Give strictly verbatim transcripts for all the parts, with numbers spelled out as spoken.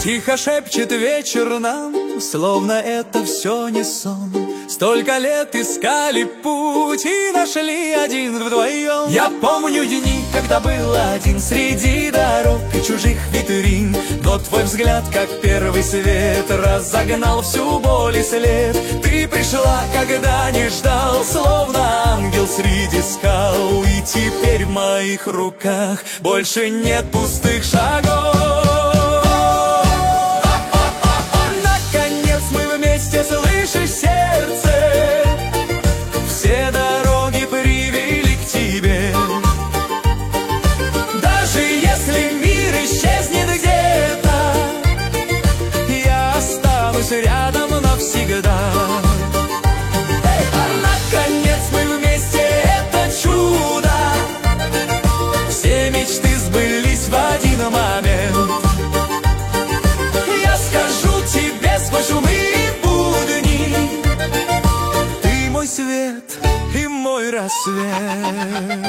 Тихо шепчет вечер нам, словно это все не сон. Столько лет искали путь и нашли один вдвоем. Я помню дни, когда был один среди дорог и чужих витрин. Но твой взгляд, как первый свет, разогнал всю боль и след. Ты пришла, когда не ждал, словно ангел среди скал. И теперь в моих руках больше нет пустых шагов. Слышишь, сердце, все дороги привели к тебе. Даже если мир исчезнет где-то, я останусь рядом навсегда. Наконец мы вместе, это чудо. Все мечты сбылись в один момент. Я скажу тебе сквозь шумы свет и мой рассвет.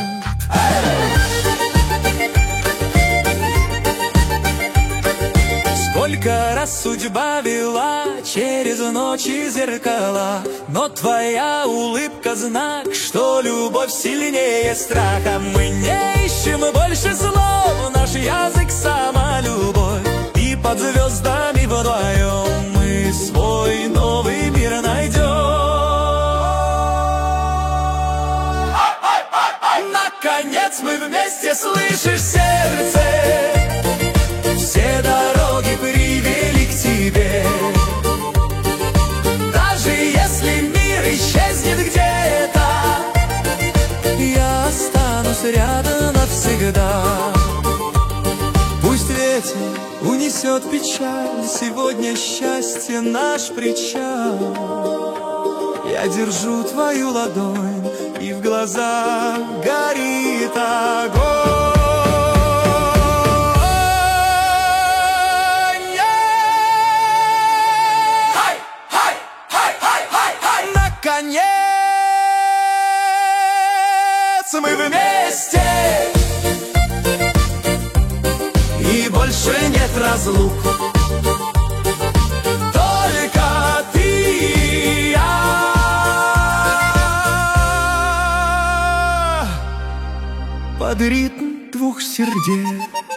Сколько раз судьба вела через ночи зеркала, но твоя улыбка знак, что любовь сильнее страха. Мы не ищем больше слов, наш язык сама любовь, и под звездами вдвоем мы свой новый мир найдем. Наконец мы вместе, слышишь, сердце, все дороги привели к тебе. Даже если мир исчезнет где-то, я останусь рядом навсегда. Пусть ветер унесет печаль, сегодня счастье наш причал. Я держу твою ладонь, и в глазах горит огонь. Хай, хай, хай, хай, хай, хай. Наконец мы вместе, и больше нет разлук. Только ты и я. Под ритм двух сердец.